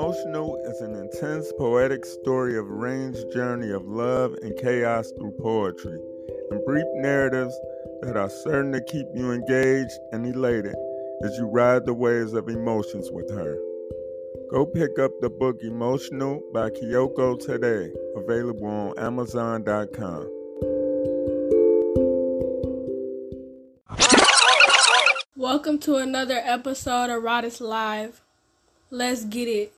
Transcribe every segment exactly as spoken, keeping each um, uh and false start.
Emotional is an intense, poetic story of a arranged journey of love and chaos through poetry, and brief narratives that are certain to keep you engaged and elated as you ride the waves of emotions with her. Go pick up the book Emotional by Kyoko today, available on Amazon dot com. Welcome to another episode of Rodis Live. Let's get it.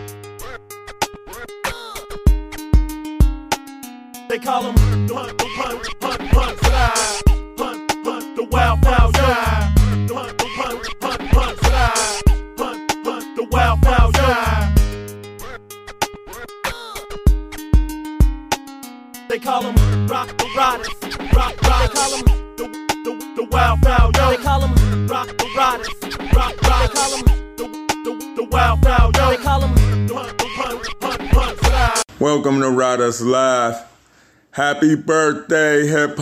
They call him Hunt, Hunt, Hunt, Hunt, Fly. Hunt, Hunt, the wild, wild guy. Hunt, Hunt, Hunt, Hunt, Fly. Hunt, Hunt, the wild, wild guy. They call him Rock the Rodis. Rock, rock. They call him the, the, the wild, wild guy. They call him Rock the Rodis. Rock, rock. They call him the, the, the wild, wild guy. They call him Hunt, Hunt, Hunt, Hunt, Fly. Welcome to Rodis Live. Happy birthday, hip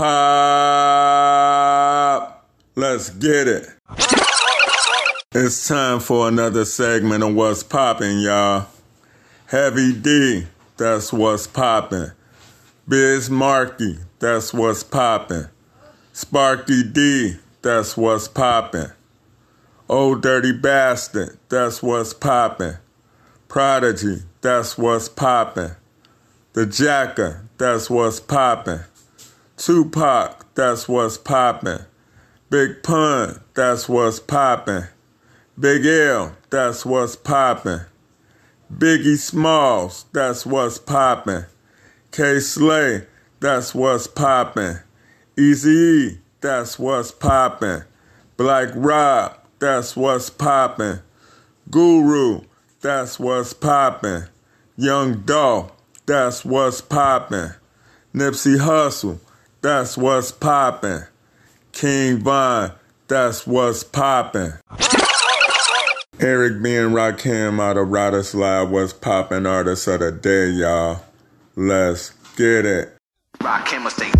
hop! Let's get it. It's time for another segment of What's Poppin', y'all. Heavy D, that's what's poppin'. Biz Markie, that's what's poppin'. Sparky D, that's what's poppin'. Old Dirty Bastard, that's what's poppin'. Prodigy, that's what's poppin'. The Jacker, that's what's poppin'. Tupac, that's what's poppin'. Big Pun, that's what's poppin'. Big L, that's what's poppin'. Biggie Smalls, that's what's poppin'. K Slay, that's what's poppin'. Eazy-E, that's what's poppin'. Black Rob, that's what's poppin'. Guru, that's what's poppin'. Young Dolph, that's what's poppin'. Nipsey Hussle, that's what's poppin'. King Von, that's what's poppin'. Eric B and Rakim out of Rodis Live, what's poppin' artists of the day, y'all. Let's get it. Rakim mistake.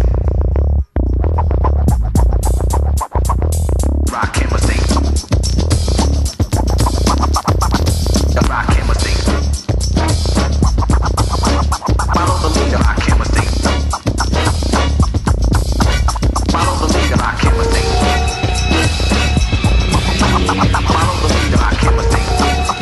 Rakim mistake. Rakim mistake. Follow the leader, Rakim mistake. Follow the leader, Rakim mistake. Follow the leader, Rakim mistake.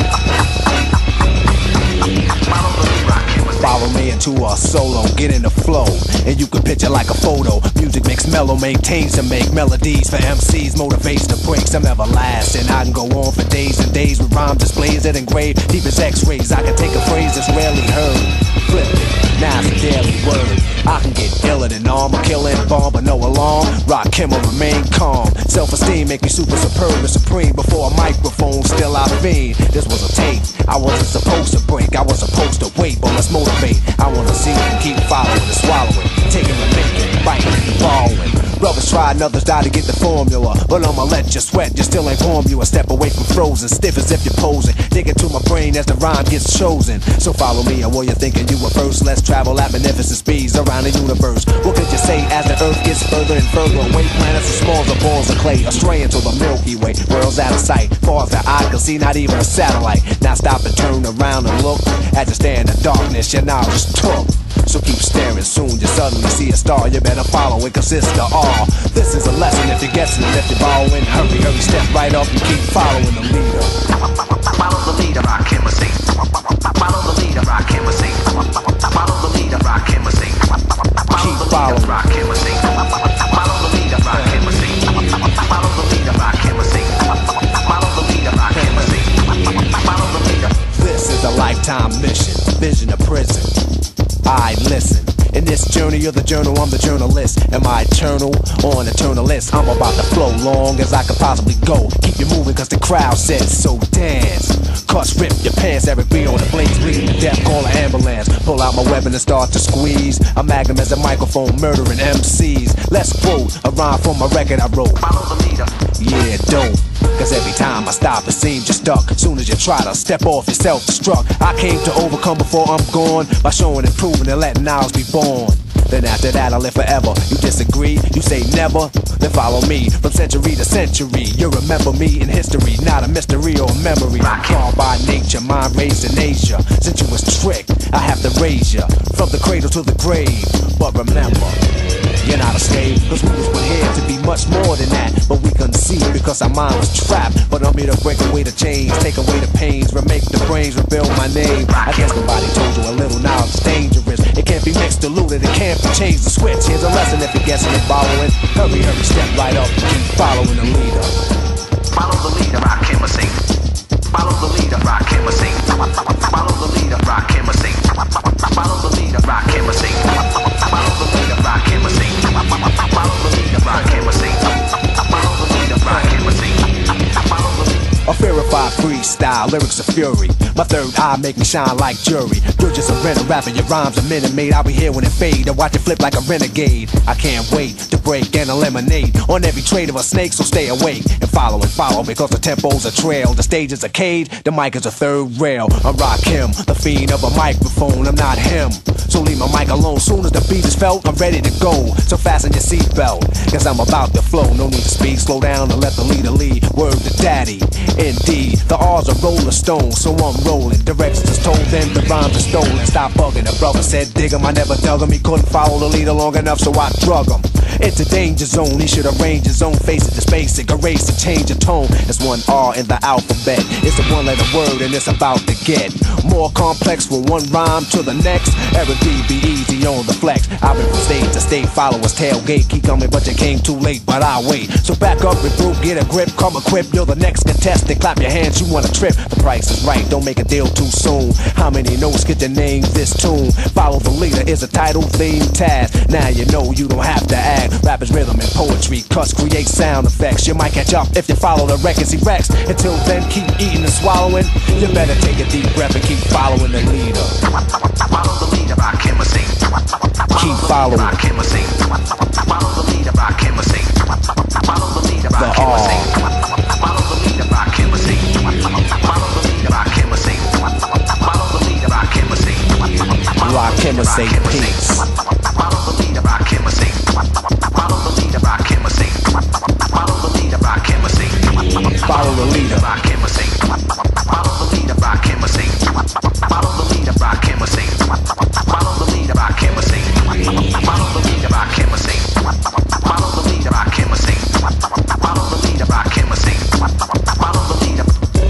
Follow the leader, Rakim mistake. Follow me into a solo, get in the flow, and you can picture like a photo. Music makes mellow, maintains to make melodies for M Cs, motivates to break some everlasting. I can go on for days and days with rhyme displays that engrave deep as X-rays. I can take a phrase that's rarely heard, flip it, now it's a daily word. I can get iller than armor, killing bomb, but no alarm. Rakim will remain calm. Self-esteem make me super superb and supreme. Before a microphone, still I fiend. This was a tape I wasn't supposed to break. I was supposed to wait, but let's motivate. I wanna see them keep following and swallowing, taking and making, biting and borrowing. Brothers try and others die to get the formula, but I'ma let you sweat, you still ain't warm. You a step away from frozen, stiff as if you're posing. Dig into my brain as the rhyme gets chosen. So follow me, and while you're thinking you were first, let's travel at magnificent speeds around the universe. What could you say as the earth gets further and further away? Planets are small as balls of clay, astray into the Milky Way. World's out of sight, far as the eye can see, not even a satellite. Now stop and turn around and look. As you stare in the darkness, your knowledge took. So keep staring, soon you suddenly see a star. You better follow it, cause it's the all. This is a lesson if you're guessing, and if you're borrowing, hurry, hurry, step right up and keep following the leader. Follow the leader, Rakim mistake. Follow the leader, Rakim mistake. Follow the leader, Rakim mistake. Keep following. Rakim mistake. Follow the leader, Rakim mistake. Follow the leader, Rakim mistake. Follow the leader, Rakim mistake. Follow the leader. This is a lifetime mission, vision of prison. I listen. In this journey of the journal, I'm the journalist. Am I eternal or an eternalist? I'm about to flow long as I could possibly go. Keep you moving cause the crowd says so. Dance, cuss, rip your pants. Eric B on the blades, bleeding to death, call an ambulance. Pull out my weapon and start to squeeze. A magnum as a microphone, murdering M Cs. Let's quote a rhyme from a record I wrote. Follow the leader. Yeah, don't. Cause every time I stop, it seems you're stuck. Soon as you try to step off, you're self-destruct. I came to overcome before I'm gone, by showing and proving and letting ours be born. Then after that I live forever. You disagree? You say never? Then follow me from century to century. You remember me in history, not a mystery or a memory. I'm born by nature, mind raised in Asia. Since you was tricked, I have to raise you from the cradle to the grave. But remember, you're not a slave, cause we was put here to be much more than that. But we couldn't see it because our mind was trapped. But I'm here to break away the chains, take away the pains, remake the brains, rebuild my name. I guess nobody told you a little knowledge is dangerous. It can't be mixed, diluted, it can't be changed the switch. Here's a lesson if you're guessing and following. Hurry, hurry, step right up, keep following the leader. Follow the leader, rock him or sing. Follow the leader, rock him or sing. Follow the leader, rock him or sing. Follow the leader, rock him or sing. Follow the leader, rock him or sing. Follow the leader, rock him or sing. Follow the leader, rock him or sing. Follow the leader. A verified freestyle, lyrics of fury. My third eye make me shine like jury. You're just a renter rapping, your rhymes a minute made. I'll be here when it fade, and watch it flip like a renegade. I can't wait to break and eliminate on every trade of a snake, so stay awake and follow and follow, because the tempo's a trail, the stage is a cage, the mic is a third rail. I rock him, the fiend of a microphone, I'm not him. So leave my mic alone, soon as the beat is felt, I'm ready to go. So fasten your seatbelt, cause I'm about to flow. No need to speed, slow down and let the leader lead. Word to daddy, indeed, the R's are rolling stones, so I'm rolling. Directions is told, then the rhymes are stolen. Stop bugging, the brother said dig him, I never dug him. He couldn't follow the leader long enough, so I drug him. It's a danger zone, he should arrange his own. Face it, it's basic, erase and change the tone. It's one R in the alphabet, it's a one letter word and it's about to get more complex from one rhyme to the next. Eric D, be easy on the flex. I've been from state to state, followers tailgate. Keep coming but you came too late, but I'll wait. So back up, regroup, get a grip, come equipped. You're the next contestant, clap your hands, you want a trip. The price is right, don't make a deal too soon. How many notes get your name this tune? Follow the leader is a title theme task. Now you know you don't have to act. Rap is rhythm and poetry, cuts create sound effects. You might catch up if you follow the records he wrecks. Until then, keep eating and swallowing. You better take a deep breath and keep following the leader. Follow the leader, rock him or sing. Keep following. Rock him or sing. Follow the leader, rock him or sing. Follow the leader, rock him or sing. Follow the leader, rock him or sing. Follow the leader, rock him or sing. Follow the leader, rock him or sing. Rock him or say peace. Follow the leader, rock him or sing. Follow the leader, rock him or sing. Follow the leader, rock him or sing. Follow the leader. Rock him or sing. Follow the leader, rock him or sing. Follow the leader, rock him or sing. Follow the leader, rock him or sing. Follow the leader, rock him or sing. Follow the leader, rock him or sing. Follow the leader, rock him or sing. Follow the leader.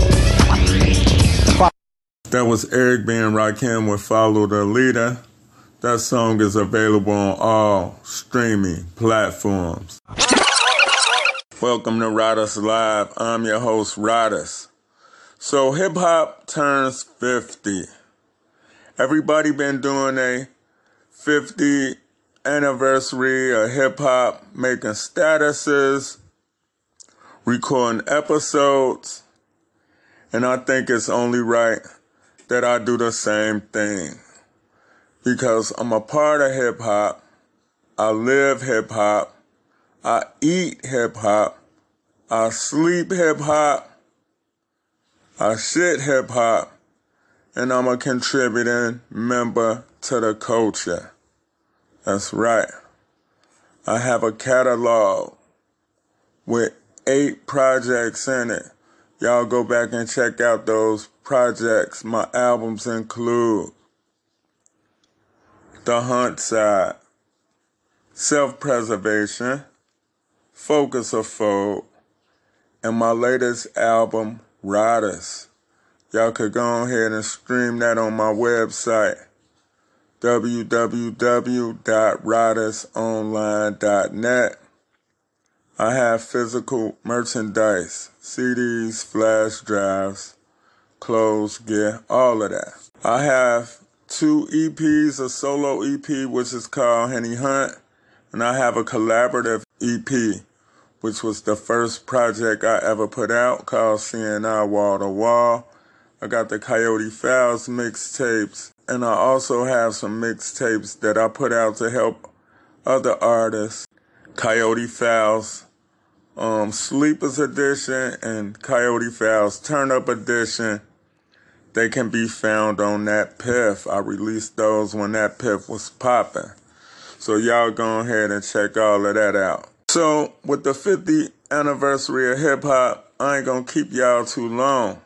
That was Eric B and Rakim with Follow the Leader. That song is available on all streaming platforms. Welcome to Riders Live. I'm your host, Riders. So hip hop turns fifty. Everybody been doing a fifty anniversary of hip hop, making statuses, recording episodes, and I think it's only right that I do the same thing. Because I'm a part of hip hop, I live hip hop, I eat hip hop, I sleep hip hop, I shit hip hop, and I'm a contributing member to the culture. That's right. I have a catalog with eight projects in it. Y'all go back and check out those projects. My albums include The Hunt Side, Self-Preservation, Focus or Fold, and my latest album, Riders. Y'all could go ahead and stream that on my website, w w w dot riders online dot net. I have physical merchandise, C Ds, flash drives, clothes, gear, all of that. I have two E Ps, a solo E P, which is called Henny Hunt, and I have a collaborative E P, which was the first project I ever put out, called C N I Wall to Wall. I got the Coyote Fowls mixtapes, and I also have some mixtapes that I put out to help other artists. Coyote Fowls um, Sleepers Edition and Coyote Fowls Turn Up Edition. They can be found on that Piff. I released those when that Piff was popping. So y'all go ahead and check all of that out. So with the fiftieth anniversary of hip hop, I ain't gonna keep y'all too long.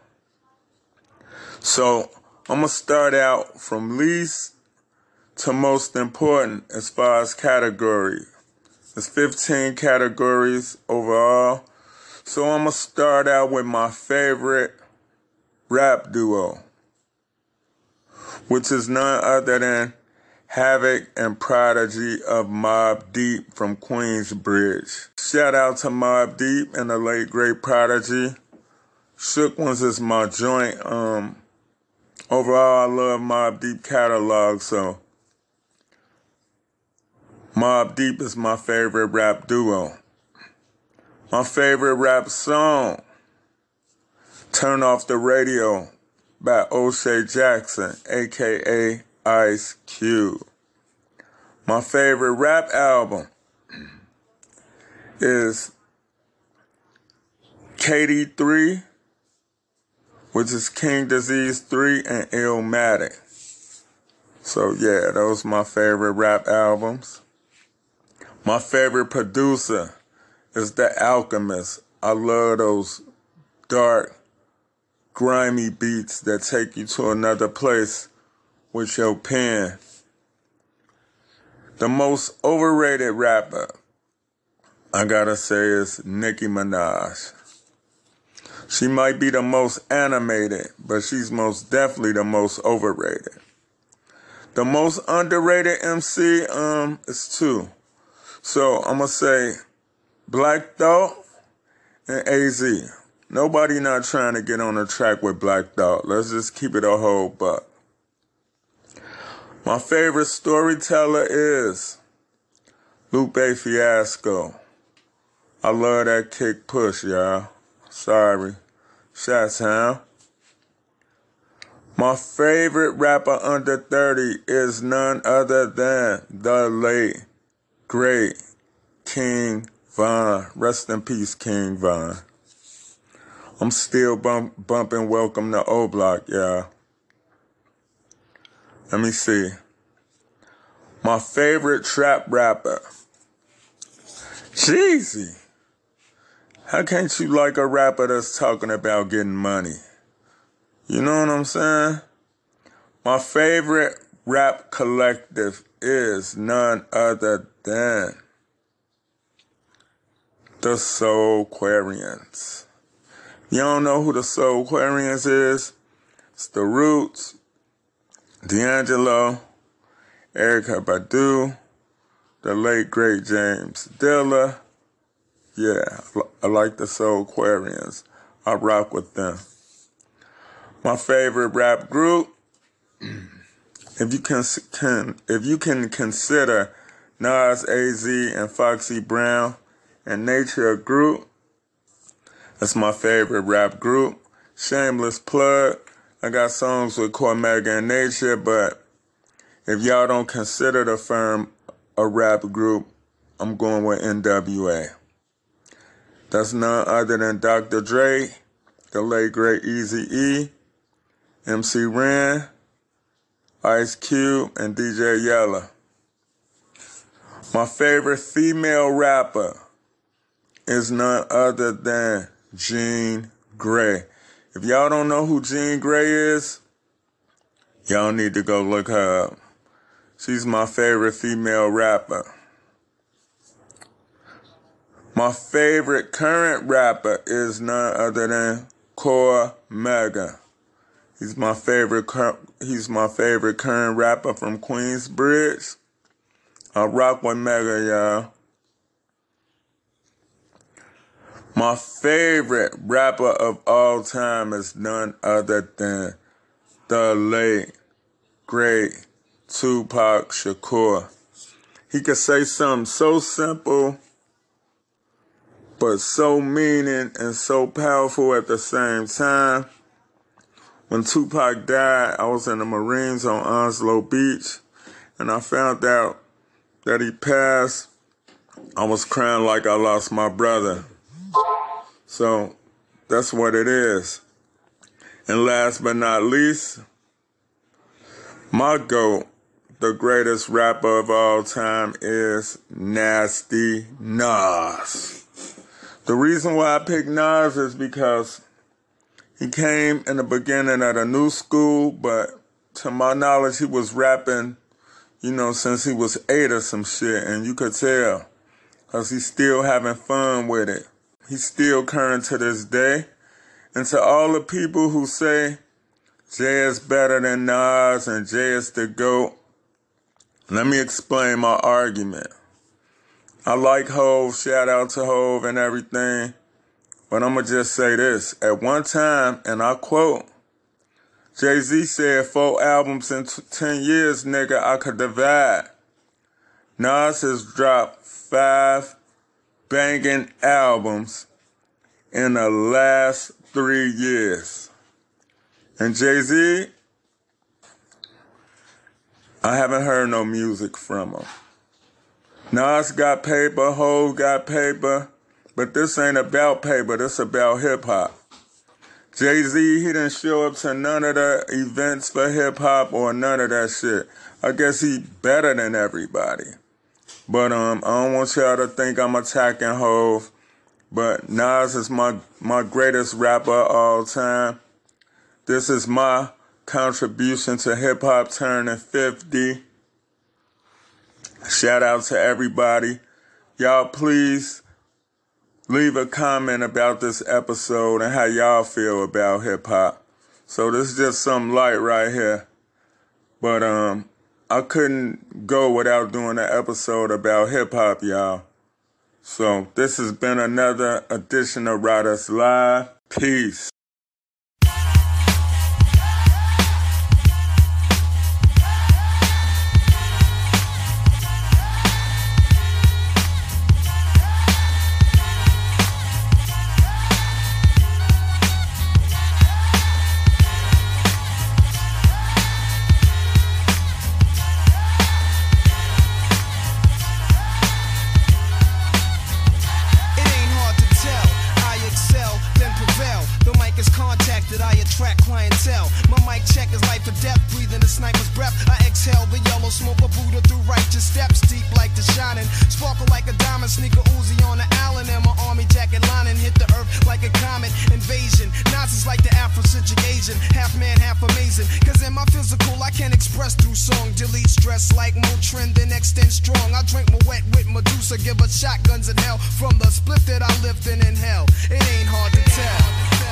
So I'm gonna start out from least to most important as far as categories. There's fifteen categories overall. So I'm gonna start out with my favorite rap duo, which is none other than Havoc and Prodigy of Mobb Deep from Queensbridge. Shout out to Mobb Deep and the late great Prodigy. Shook Ones is my joint. Um, overall, I love Mobb Deep catalog, so Mobb Deep is my favorite rap duo. My favorite rap song, Turn Off the Radio by O'Shea Jackson, a k a. Ice Cube. My favorite rap album is K D three, which is King Disease three and Illmatic. So yeah, those are my favorite rap albums. My favorite producer is The Alchemist. I love those dark, grimy beats that take you to another place with your pen. The most overrated rapper, I gotta say, is Nicki Minaj. She might be the most animated, but she's most definitely the most overrated. The most underrated M C um is two. So I'm gonna say Black Thought and A Z. Nobody not trying to get on the track with Black Thought. Let's just keep it a whole buck. My favorite storyteller is Lupe Fiasco. I love that kick push, y'all. Sorry. Shot-town. My favorite rapper under thirty is none other than the late, great King Von. Rest in peace, King Von. I'm still bump, bumping Welcome to O-Block, y'all. Let me see. My favorite trap rapper, Jeezy. How can't you like a rapper that's talking about getting money? You know what I'm saying? My favorite rap collective is none other than the Soulquarians. You don't know who the Soulquarians is? It's The Roots, D'Angelo, Erykah Badu, the late great James Dilla. Yeah, I like the Soulquarians. I rock with them. My favorite rap group, if you can, can if you can consider Nas, A Z, and Foxy Brown and Nature a group, that's my favorite rap group. Shameless plug. I got songs with Cormega and Nature, but if y'all don't consider the firm a rap group, I'm going with N W A. That's none other than Doctor Dre, the late great Eazy-E, M C Ren, Ice Cube, and D J Yella. My favorite female rapper is none other than Jean Grey. If y'all don't know who Jean Grey is, y'all need to go look her up. She's my favorite female rapper. My favorite current rapper is none other than Cormega. He's my favorite. He's my favorite current rapper from Queensbridge. I rock with Mega, y'all. My favorite rapper of all time is none other than the late, great Tupac Shakur. He could say something so simple, but so meaning and so powerful at the same time. When Tupac died, I was in the Marines on Onslow Beach, and I found out that he passed. I was crying like I lost my brother. So that's what it is. And last but not least, my GOAT, the greatest rapper of all time is Nasty Nas. The reason why I picked Nas is because he came in the beginning at a new school, but to my knowledge, he was rapping, you know, since he was eight or some shit, and you could tell, because he's still having fun with it. He's still current to this day. And to all the people who say Jay is better than Nas and Jay is the GOAT, let me explain my argument. I like Hov, shout out to Hov and everything, but I'm going to just say this. At one time, and I quote, Jay-Z said, four albums in t- ten years, nigga, I could divide. Nas has dropped five banging albums in the last three years. And Jay-Z, I haven't heard no music from him. Nas got paper, Hov got paper, but this ain't about paper, this about hip-hop. Jay-Z, he didn't show up to none of the events for hip-hop or none of that shit. I guess he better than everybody. But um, I don't want y'all to think I'm attacking Hov, but Nas is my, my greatest rapper of all time. This is my contribution to hip-hop turning fifty. Shout out to everybody. Y'all please leave a comment about this episode and how y'all feel about hip-hop. So this is just some light right here. But um, I couldn't go without doing an episode about hip-hop, y'all. So this has been another edition of Riders Live. Peace. Shotguns in hell from the split that I lived in in hell. It ain't hard to tell.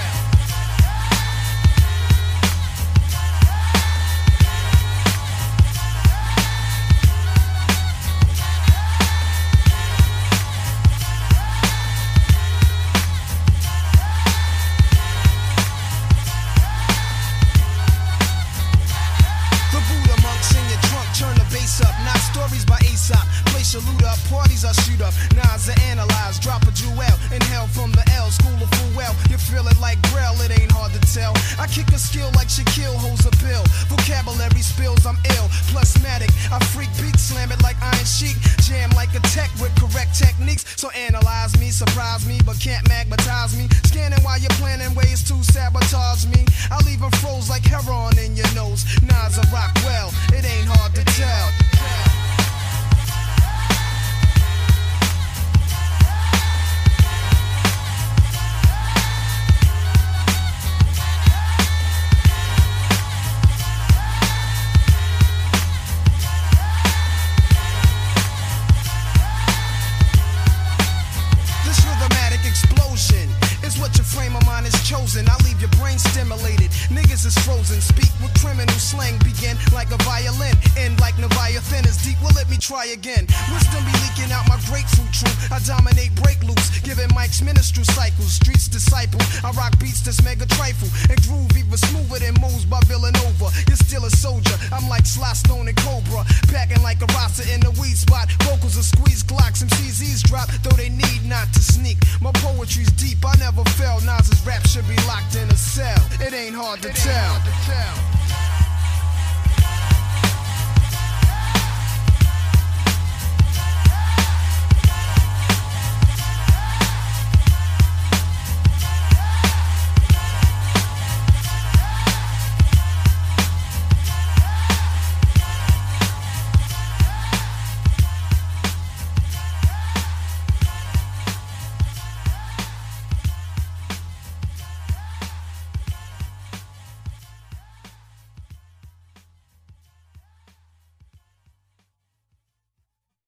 The Buddha monks in your trunk, turn the bass up. Not stories by Aesop. Place your loot up, parties I shoot up. Nas I analyze, drop a jewel. Inhale from the L, school of full well. You feel it like Grail, it ain't hard to tell. I kick a skill like Shaquille holds a pill. Vocabulary spills, I'm ill. Plusmatic, I freak beat, slam it like Iron Sheik. Jam like a tech with correct techniques. So analyze me, surprise me, but can't magnetize me. Scanning while you're planning ways to sabotage me. I leave them froze like heroin in your nose. Nas I rock well, it ain't hard to tell. I leave your brain stimulated. Niggas is frozen. Speak with criminal slang. Begin like a violin. End like Leviathan is deep. Well, let me try again. Wisdom be leaking out my grapefruit truth. I dominate break loose. Giving Mike's ministry cycles. Streets disciple. I rock beats that's mega trifle. And groove even smoother than moves by Villanova. You're still a soldier. I'm like Sly Stone and Cobra. Packing like a roster in the weed spot. Vocals are squeeze Glocks. M Cs eavesdrop. Though they need not to sneak. My poetry's deep. I never fell. Nas's rap should be locked in a cell. It ain't hard to tell.